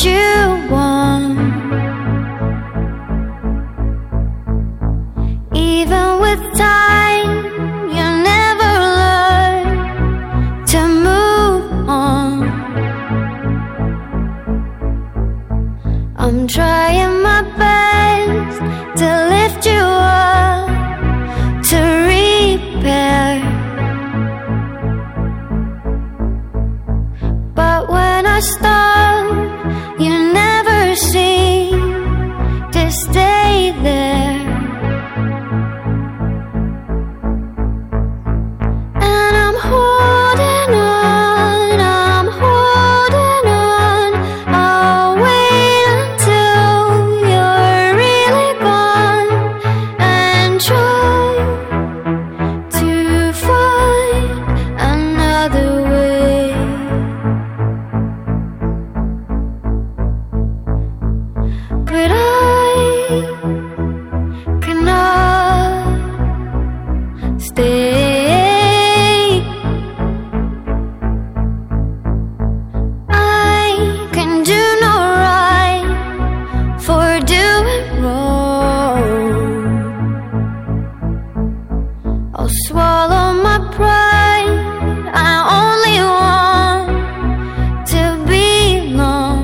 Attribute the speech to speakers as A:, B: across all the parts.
A: you want. Even with time, you never learn to move on. I'm trying my best to lift you up, to repair. But when I stop, you never seem to stay there. And I'm holding on, I'm holding on. I'll wait until you're really gone and try to find another way. But I cannot stay. I can do no right for doing wrong. I'll swallow my pride. I only want to belong.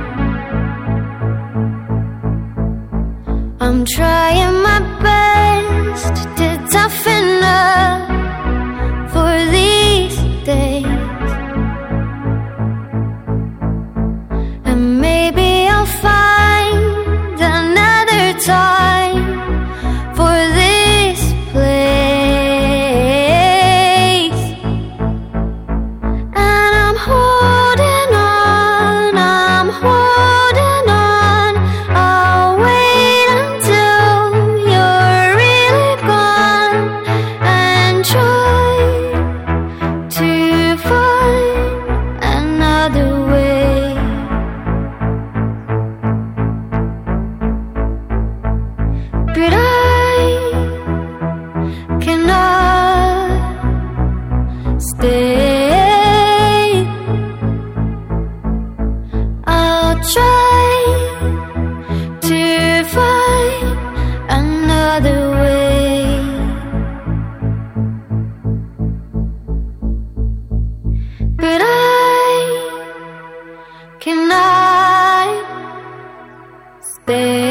A: I'm trying my best to toughen up for these days. And maybe I'll find another time for this place. And I'm holding on, I'm holding on. I'll wait until you're really gone and try to find another way. But I cannot stay. I'll try to find another way. But I cannot stay.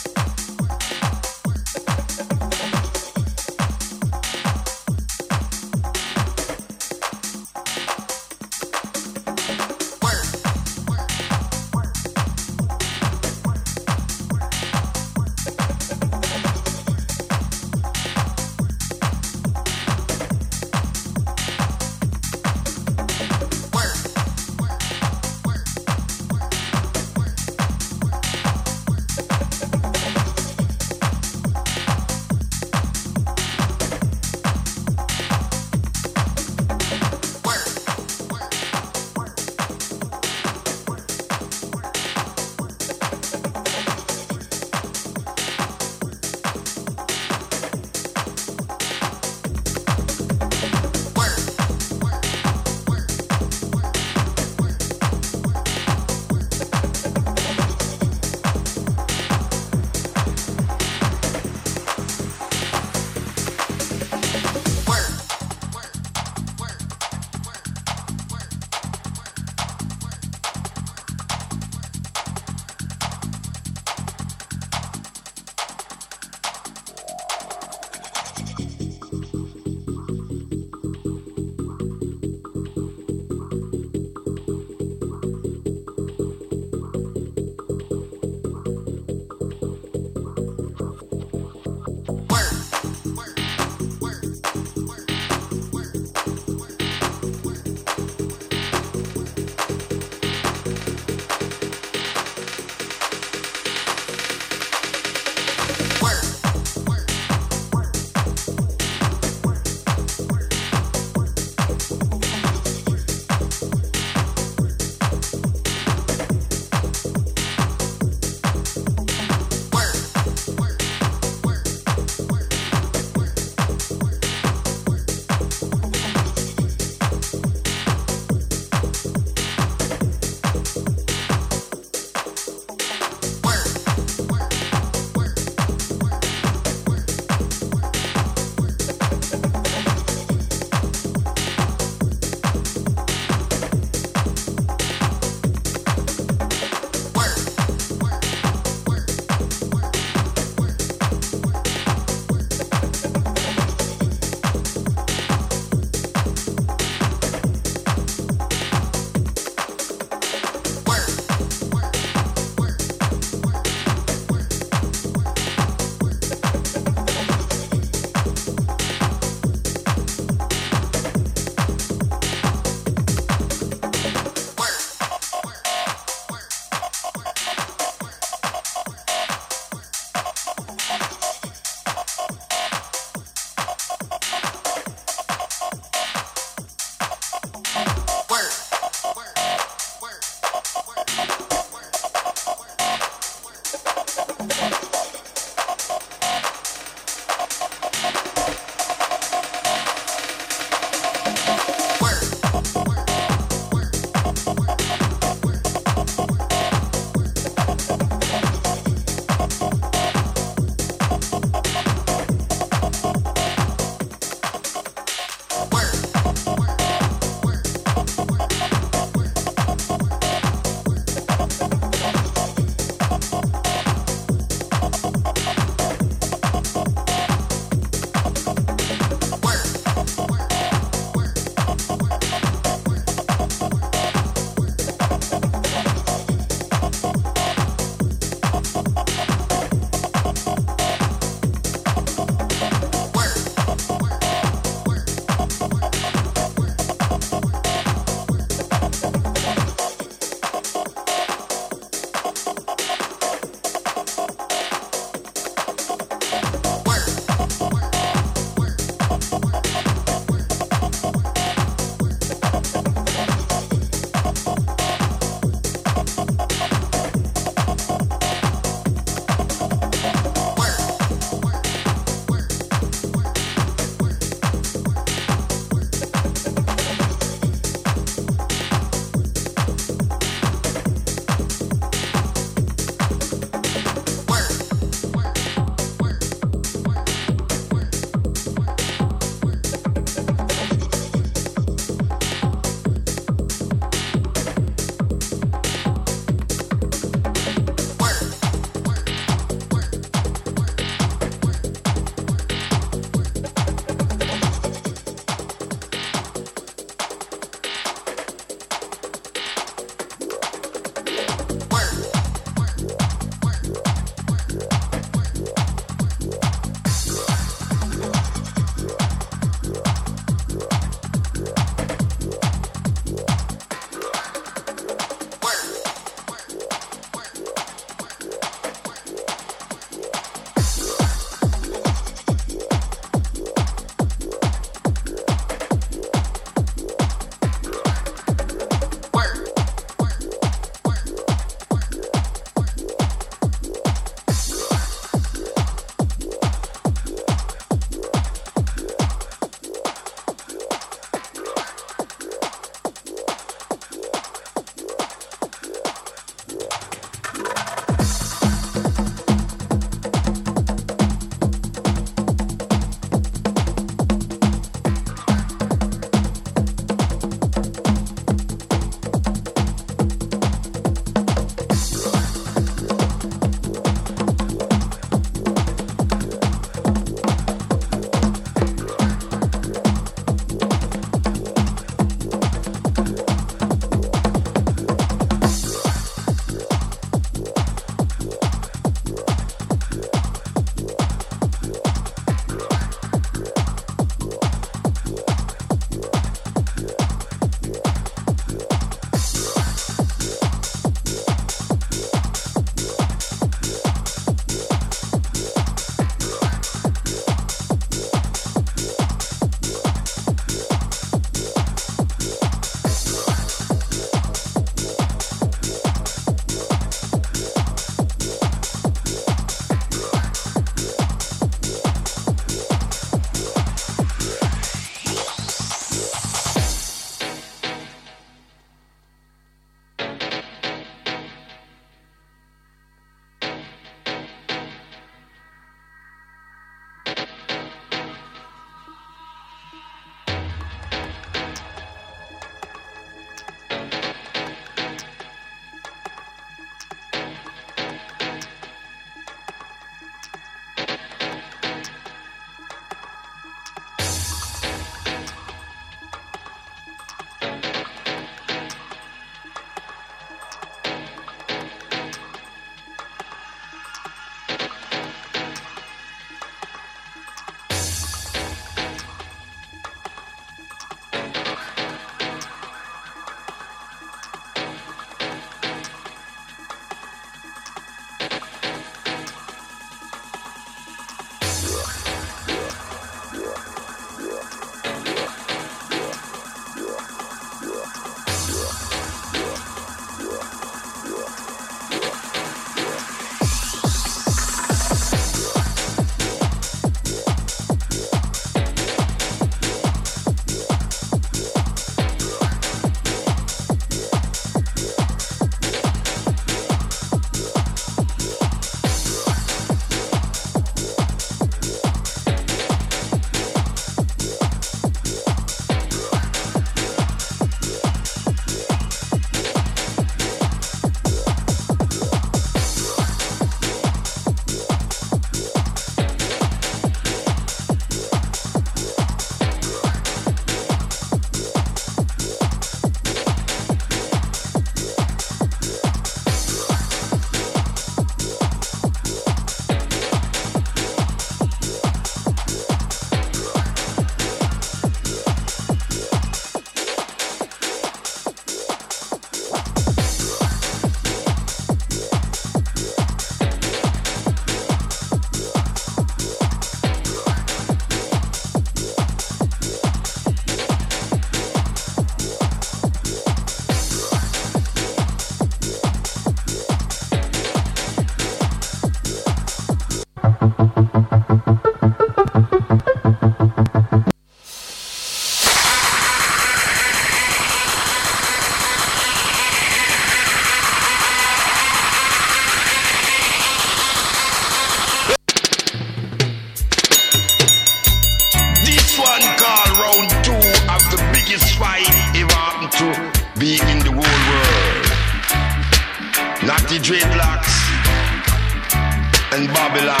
B: Babylon.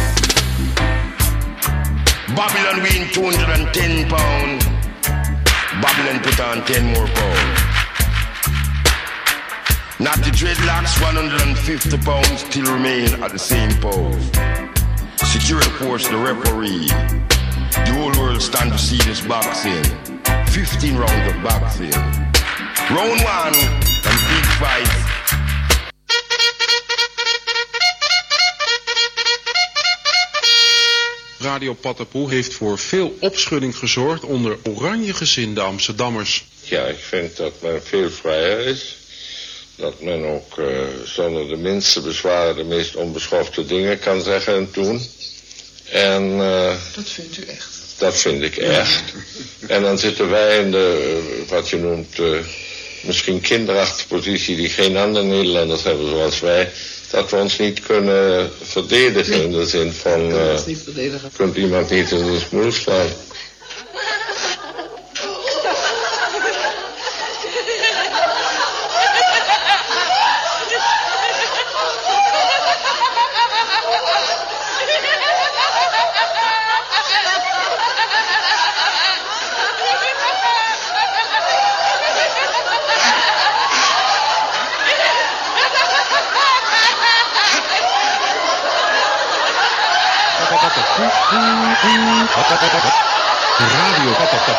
B: Babylon win £210. Babylon put on 10 more pounds. Not the dreadlocks, £150 still remain at the same pose. Security force, the referee. The whole world stand to see this boxing. 15 rounds of boxing. Round 1, and big fight.
C: Radio Patapoe heeft voor veel opschudding gezorgd onder oranjegezinde Amsterdammers.
D: Ja, ik vind dat men veel vrijer is. Dat men ook zonder de minste bezwaren de meest onbeschofte dingen kan zeggen en doen. En
E: dat vindt u echt?
D: Dat vind ik echt. En dan zitten wij in de, wat je noemt, misschien kinderachtige positie die geen andere Nederlanders hebben zoals wij. Dat we ons niet kunnen verdedigen in de zin van, kunt iemand niet in de smoel slaan.
C: Radio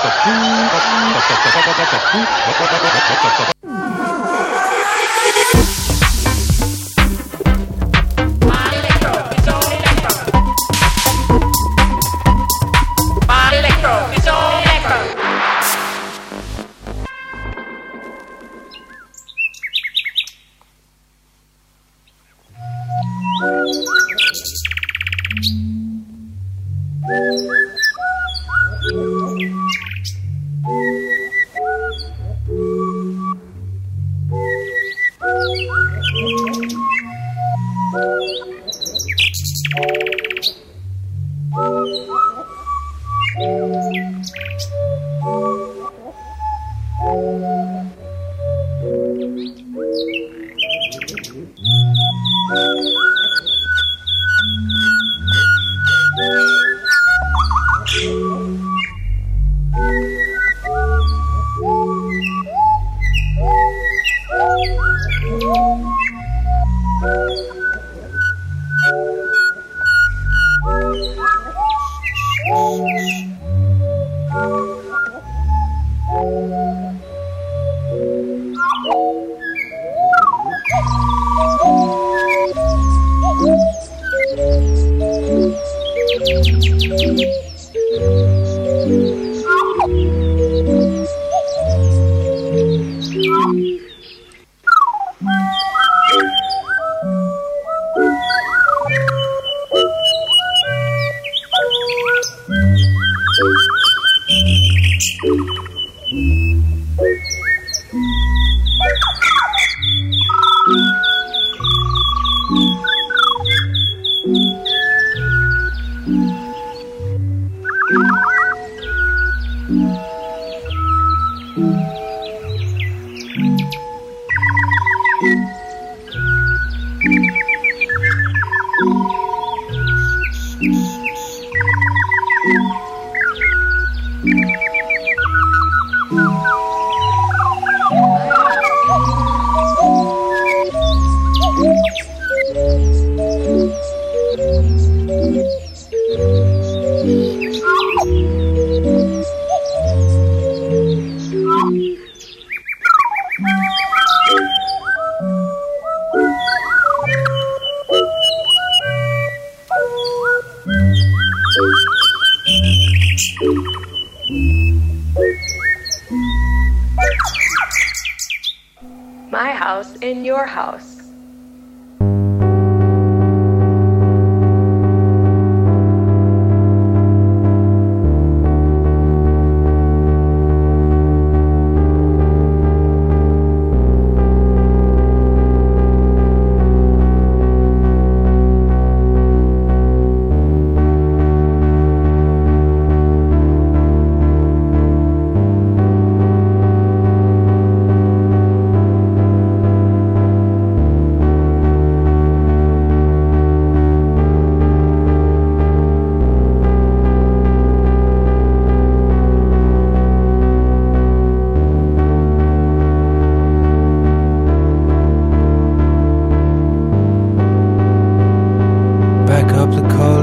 F: My house in your house.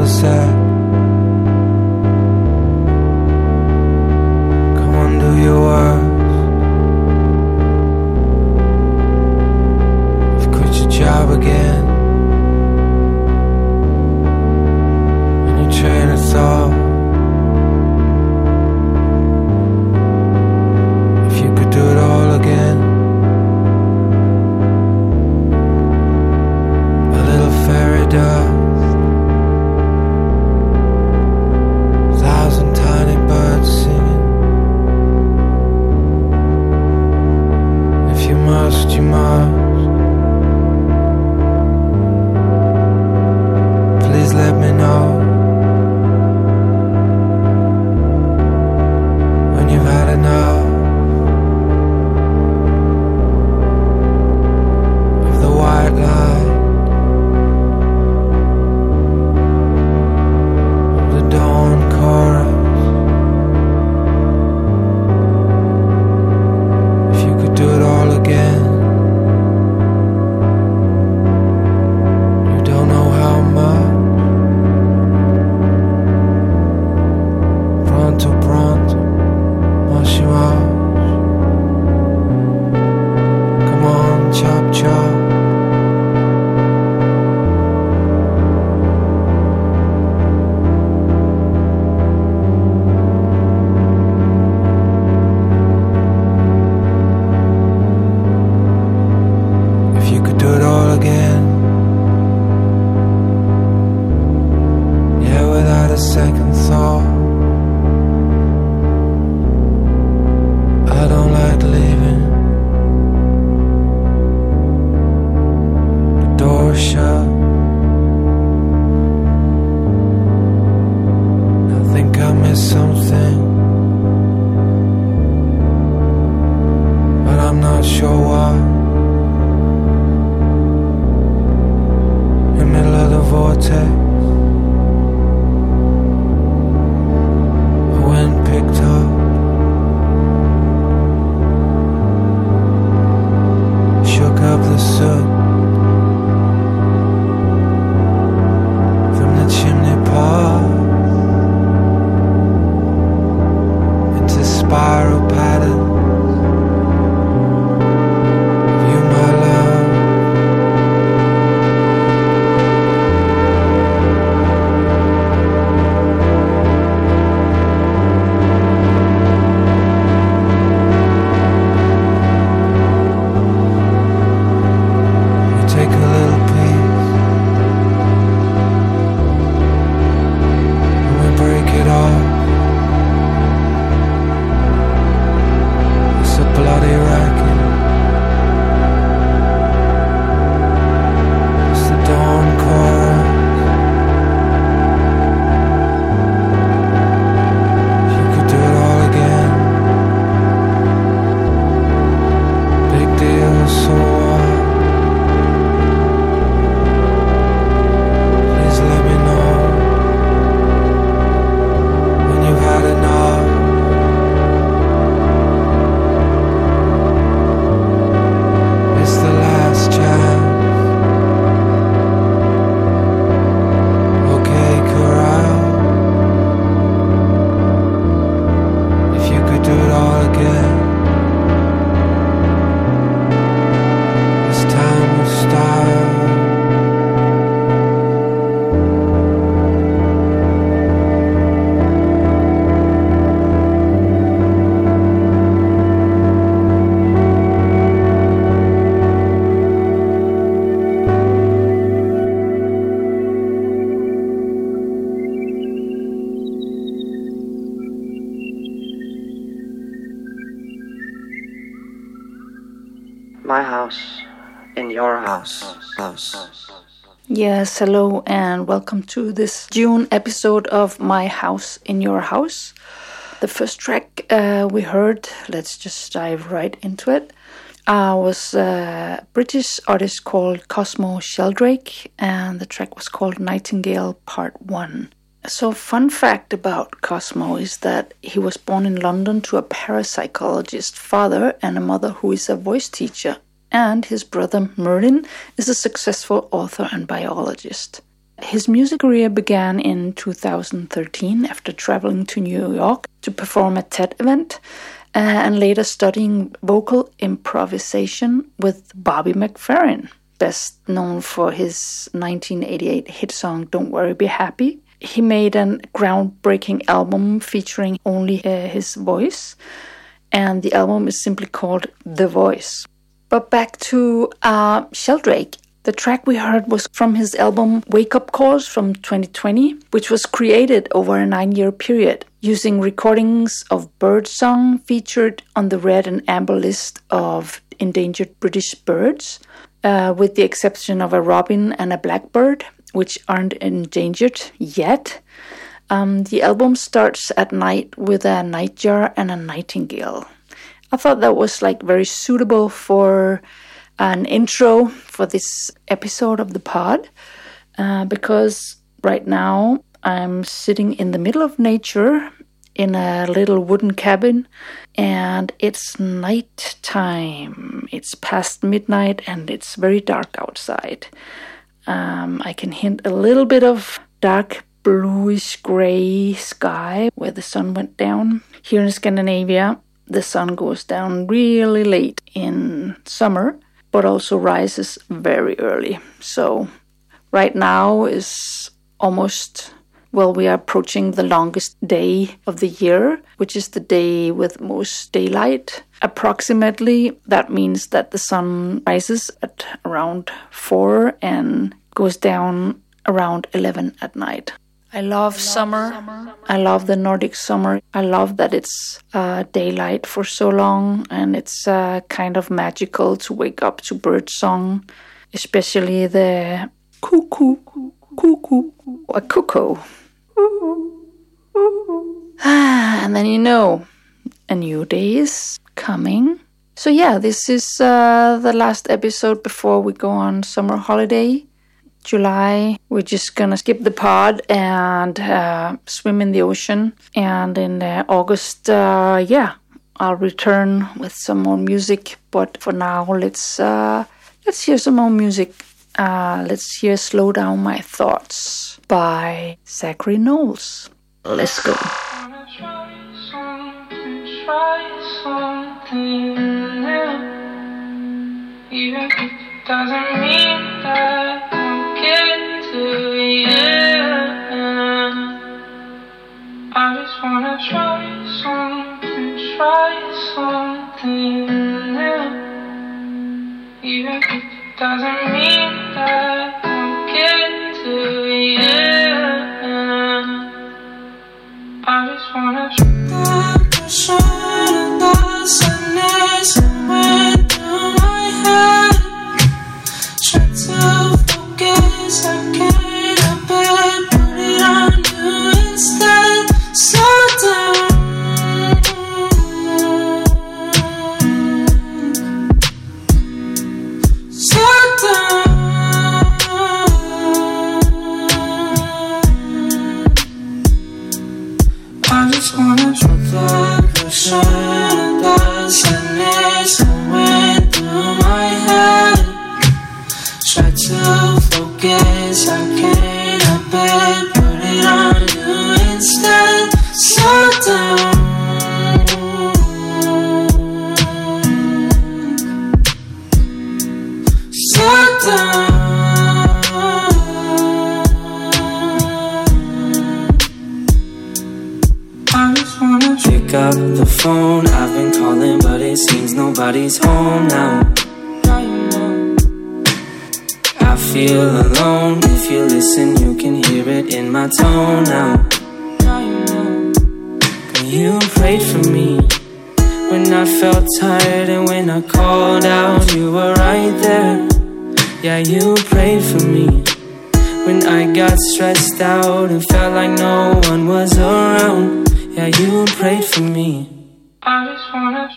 E: sad. Come on, do your worst. You've quit your job again, and your train of thought. If you could do it all again, a little fairy dust. You must. Please let me know when you've had enough of the white light, of the dawn chorus. If you could do it all again, second thought. I don't like leaving the door shut. I think I missed something, but I'm not sure what. In the middle of the vortex, picked up, shook up the soot from the chimney pot into spiral patterns of you, my love.
G: My house in your house.
H: Yes, hello and welcome to this June episode of My House in Your House. The first track we heard, let's just dive right into it, was a British artist called Cosmo Sheldrake, and the track was called Nightingale Part 1. So, fun fact about Cosmo is that he was born in London to a parapsychologist father and a mother who is a voice teacher, and his brother Merlin is a successful author and biologist. His music career began in 2013 after traveling to New York to perform at TED event and later studying vocal improvisation with Bobby McFerrin, best known for his 1988 hit song Don't Worry Be Happy. He made a groundbreaking album featuring only his voice, and the album is simply called The Voice. But back to Sheldrake. The track we heard was from his album Wake Up Calls from 2020, which was created over a 9-year period using recordings of birdsong featured on the red and amber list of endangered British birds, with the exception of a robin and a blackbird, which aren't endangered yet. The album starts at night with a nightjar and a nightingale. I thought that was very suitable for an intro for this episode of the pod, because right now I'm sitting in the middle of nature in a little wooden cabin, and it's night time. It's past midnight and it's very dark outside. I can hint a little bit of dark bluish gray sky where the sun went down. Here in Scandinavia, the sun goes down really late in summer, but also rises very early. So right now is almost, we are approaching the longest day of the year, which is the day with most daylight. Approximately, that means that the sun rises at around 4 and goes down around 11 at night. I love summer. I love the Nordic summer. I love that it's daylight for so long, and it's kind of magical to wake up to bird song, especially the cuckoo, a cuckoo. And then a new day is coming. So yeah, this is the last episode before we go on summer holiday. July, we're just gonna skip the pod and swim in the ocean. And in August, I'll return with some more music. But for now, let's hear some more music. Let's hear "Slow Down My Thoughts" by Zachary Knowles. Let's go.
E: Try something new. Even if it doesn't mean that I'll get to you. I just wanna try something new. Even if it doesn't mean that I'll get to you. I just wanna shine the sadness went through my head. Try to focus, I can't help it. Put it on you instead. Slow down. Slow down. I just wanna shine the sadness that went through my head. Try to focus, I can't help it. Put it on you instead. Slow down. Slow down. I just wanna pick up the phone. I've been calling, but it seems nobody's home now. I feel alone. If you listen, you can hear it in my tone now. But you prayed for me when I felt tired, and when I called out, you were right there. Yeah, you prayed for me when I got stressed out and felt like no one was around. Yeah, you prayed for me. I just wanna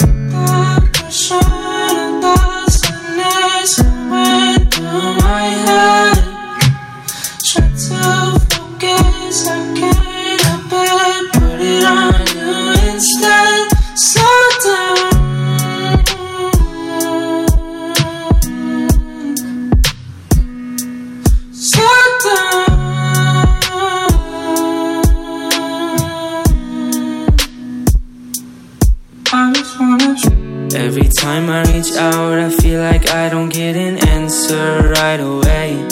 E: shine the sadness that went through my head. Try to focus, I can't help it. Put it on you instead. Slow down. Slow down. time I reach out, I feel like I don't get an answer right away.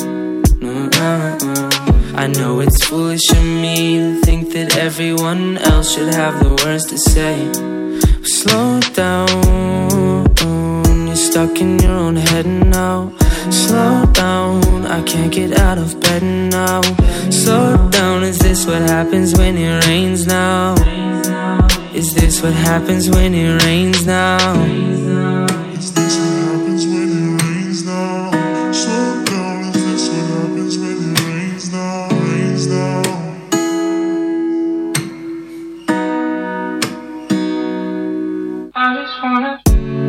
E: I know it's foolish of me to think that everyone else should have the words to say. Slow down, you're stuck in your own head now. Slow down, I can't get out of bed now. Slow down, is this what happens when it rains now? Is this what happens when it rains now?
I: Is this what happens when it rains now? Slow down, is this what happens when it rains now? Rains now.
E: I just wanna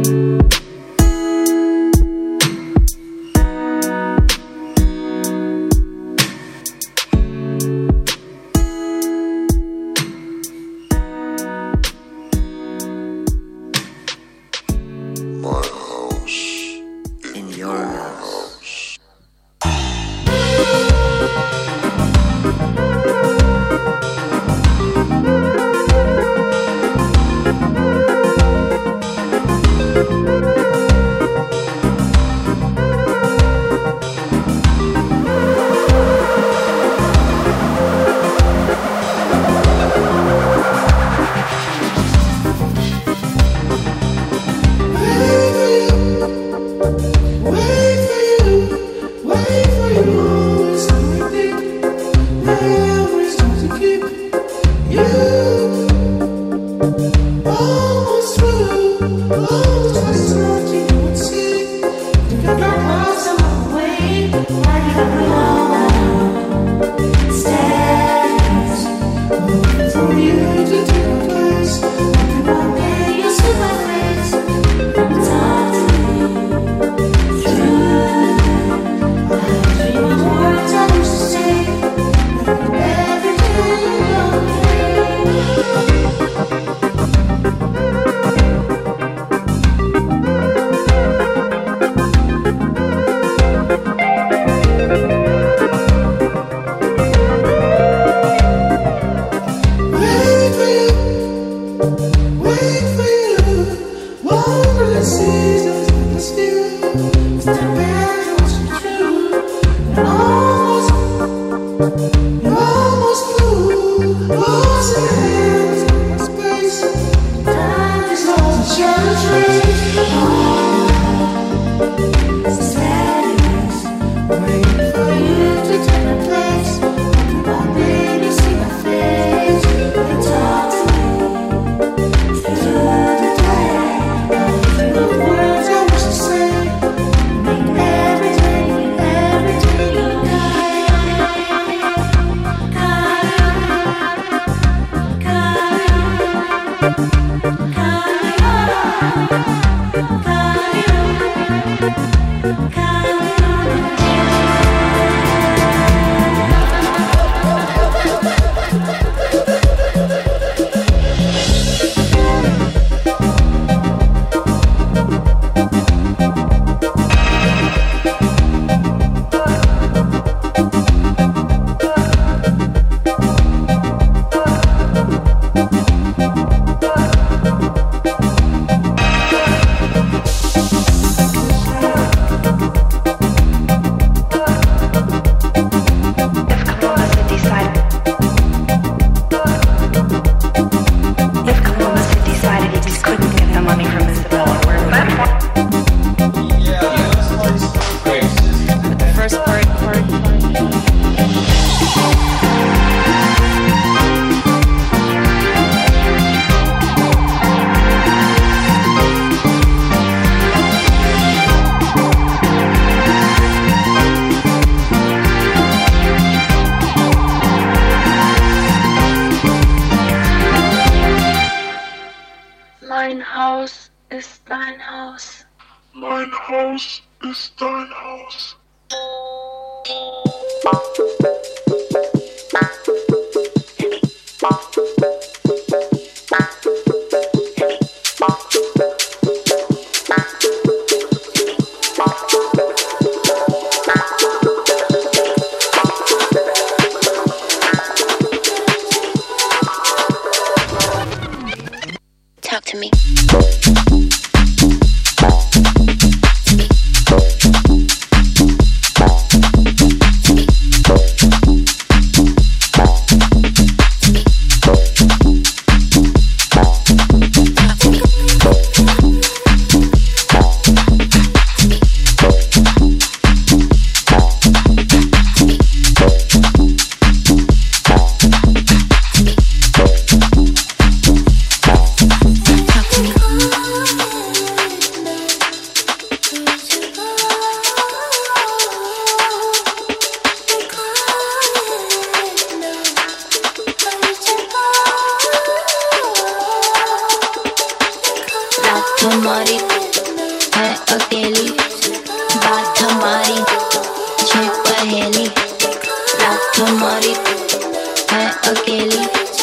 J: Mein Haus ist dein Haus.
I: Mein Haus ist dein Haus.
J: Talk to me.
A: है अकेली बात हमारी छे पहेली रात हमारी है अकेली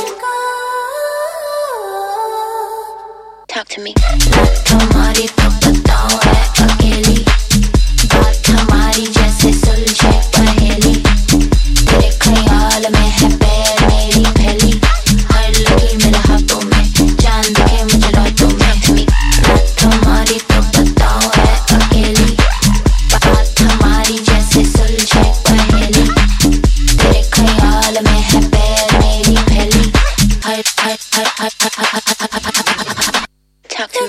A: Talk to me रात हमारी तो बताओ है अकेली बात हमारी जैसे सुलझे पहेली तेरे ख्याल में है पैर मेरी फैली हर लगी मेरे हाथों में जान दिखे मुझे रातों में रात हमारी तो बताओ है अकेली बात हमारी जैसे सुलझे पहेली तेरे ख्याल में है पैर मेरी फैली हर Talk to me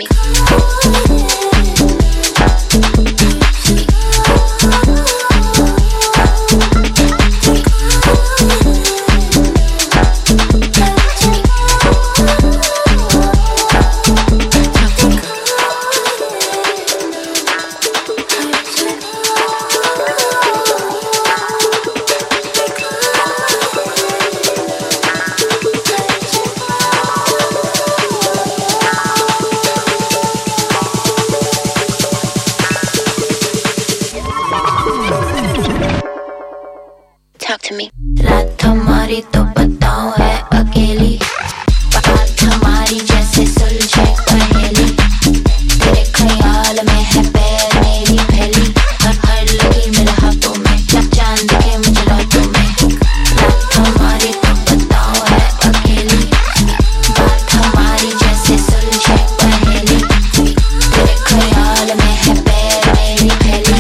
A: Talk to me रात हमारी तो बताओ है अकेली बात हमारी जैसे सुलझे पहेली तेरे ख्याल में है पैर मेरी फैली हर लगी मेरे हाथों में जान दिखे मुझे रातों में रात हमारी तो बताओ है अकेली बात हमारी जैसे सुलझे पहेली तेरे ख्याल में है पैर मेरी फैली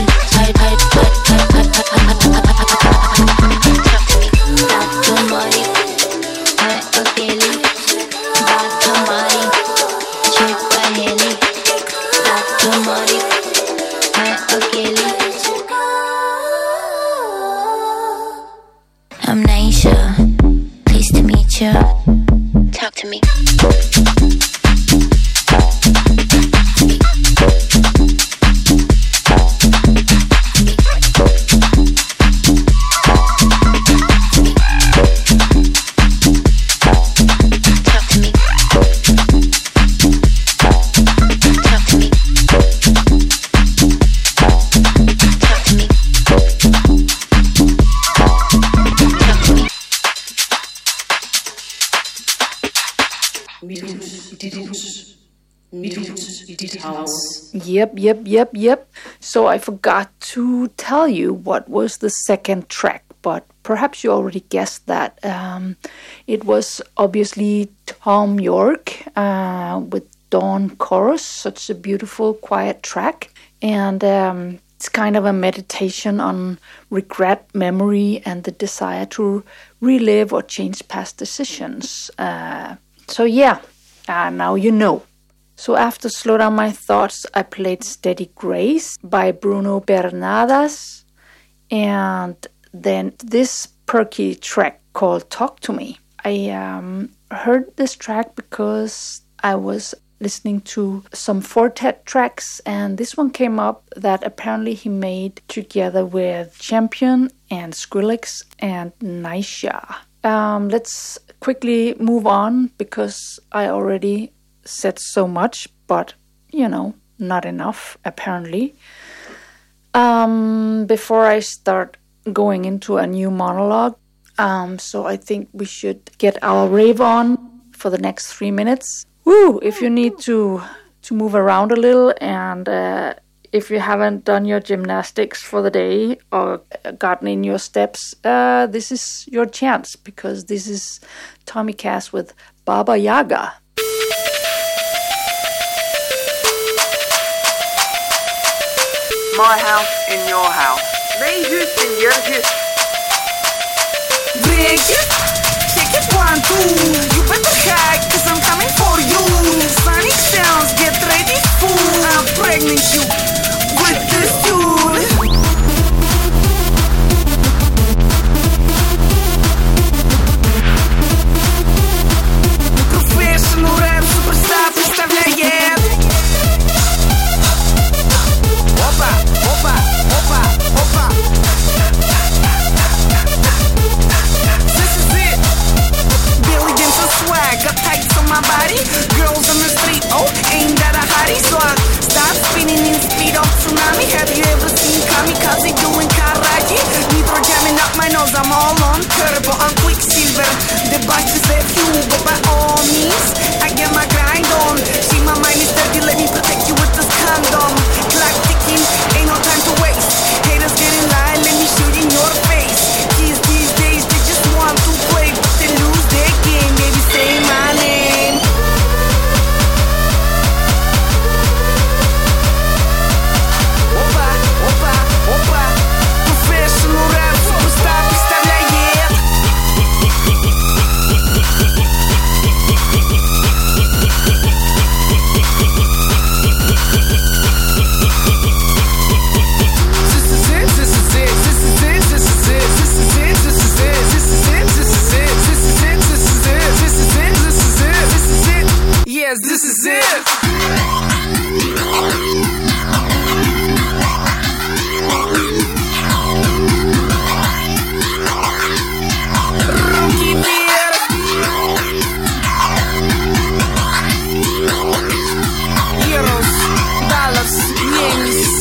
A: I'm Naisha, pleased to meet you. Talk to me.
H: Yep. So I forgot to tell you what was the second track, but perhaps you already guessed that. It was obviously Tom York with Dawn Chorus, such a beautiful, quiet track. And it's kind of a meditation on regret, memory, and the desire to relive or change past decisions. Now you know. So after Slow Down My Thoughts, I played Steady Grace by Bruno Bernadas. And then this perky track called Talk to Me. I heard this track because I was listening to some Fortet tracks, and this one came up that apparently he made together with Champion and Skrillex and Naisha. Let's quickly move on because I already said so much, but not enough apparently. Before I start going into a new monologue, so I think we should get our rave on for the next 3 minutes. Woo! If you need to move around a little, and if you haven't done your gymnastics for the day or gotten in your steps, this is your chance, because this is Tommy Cass with Baba Yaga.
K: My house in your house. Mijn huis in je huis.
L: Break it, shake it 1, 2. You better hide, cause I'm coming for you. Sonic sounds, get ready, fool. I'm pregnant you with this tune. Professional rap superstar представляет. Опа, опа, опа, опа. This is it. Billions of swag, got tights on my body. Girls on the street, oh, ain't that a hottie? So I stop spinning and spinning.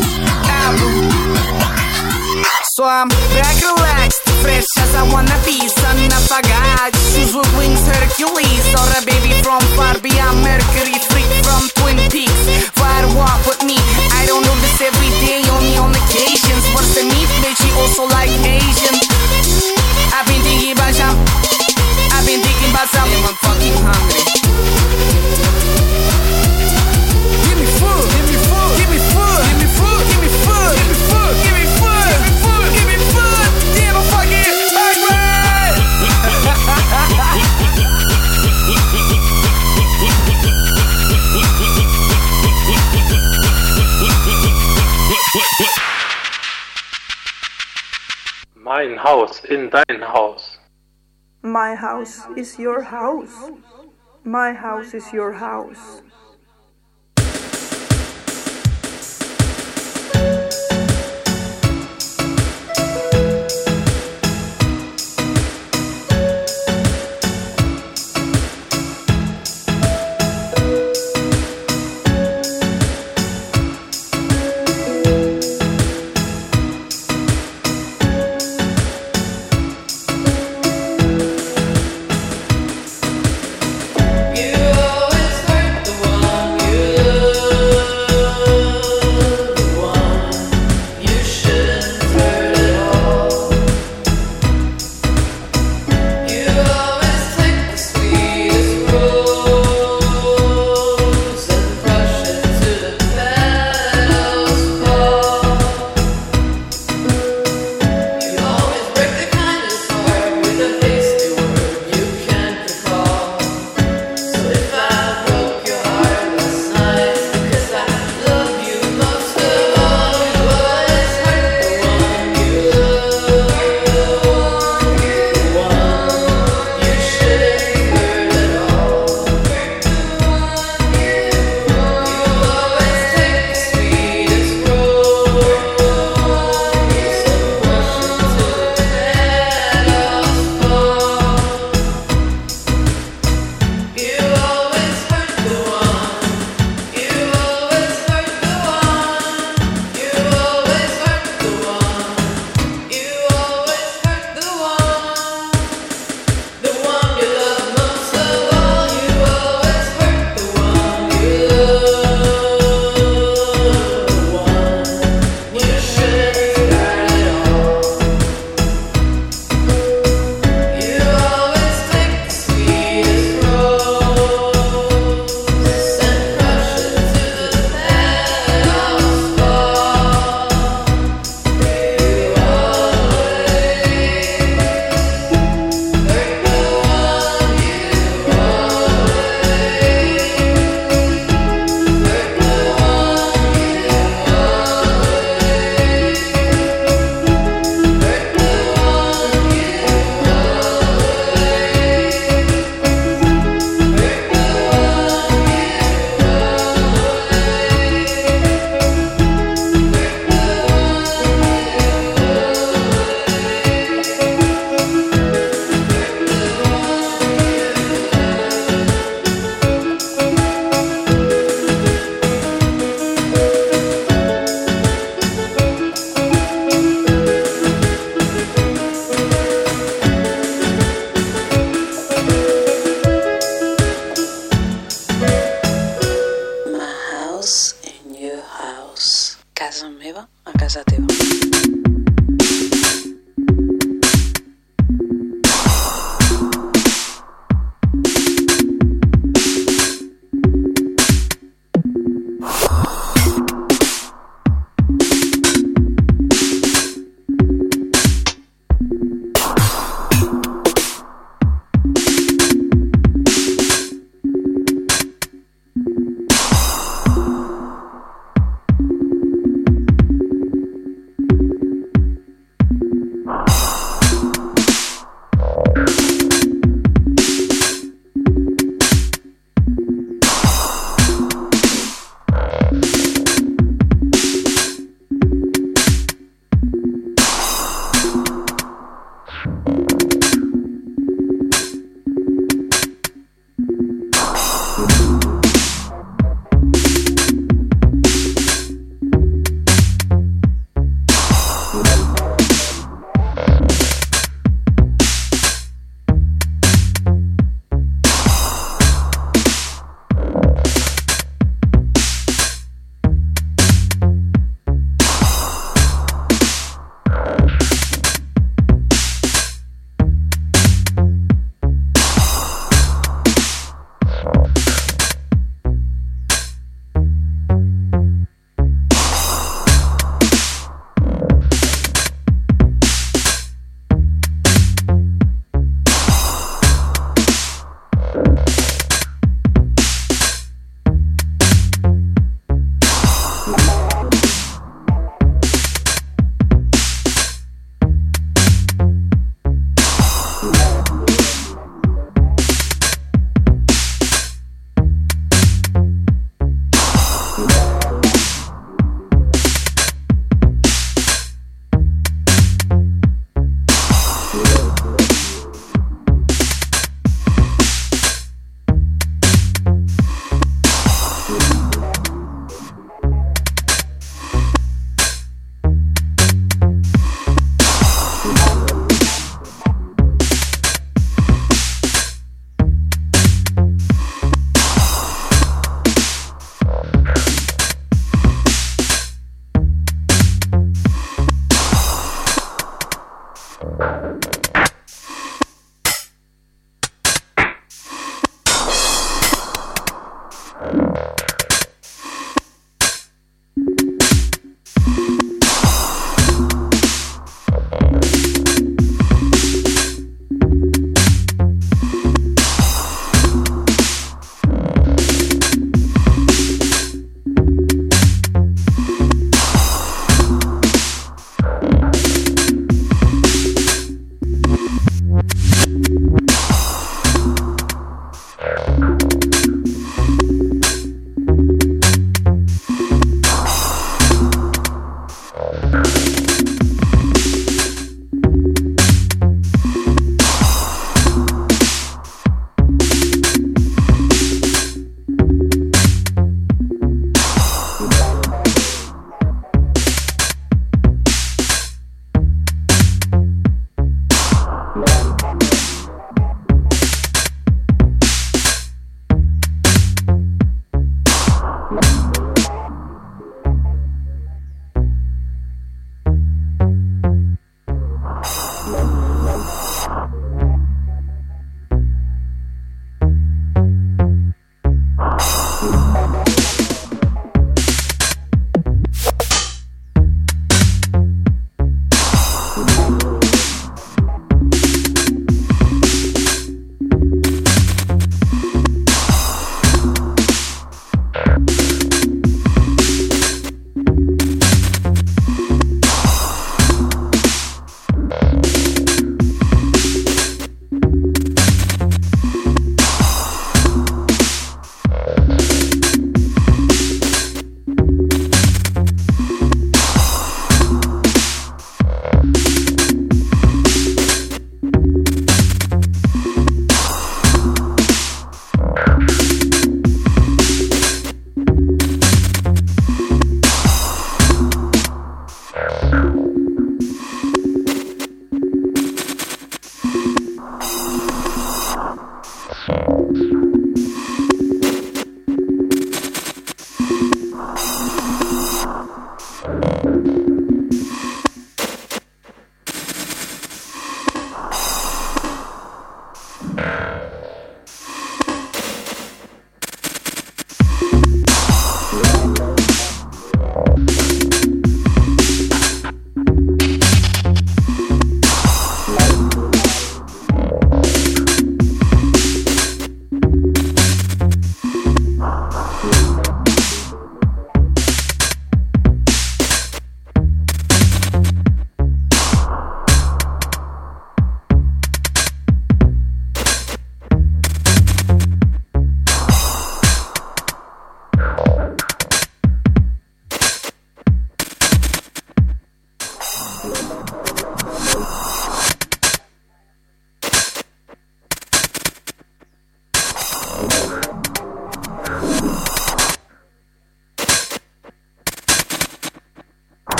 L: album. So I'm back relaxed, fresh as I wanna be. Son of a god, shoes with wings, Hercules. Or a baby from far beyond Mercury, freak from Twin Peaks. Fire walk with me, I don't do this every day, only on occasions. What's the meat, bitch, she also like Asian. I've been thinking about some, I've been thinking about something, I'm fucking hungry. Give me food, give me food, give me food, give me food, give me food, give me food, give me food, give me food, give me food. Damn, I'm fucking hungry.
M: Mein Haus in dein Haus.
N: My house is your house. My house is your house.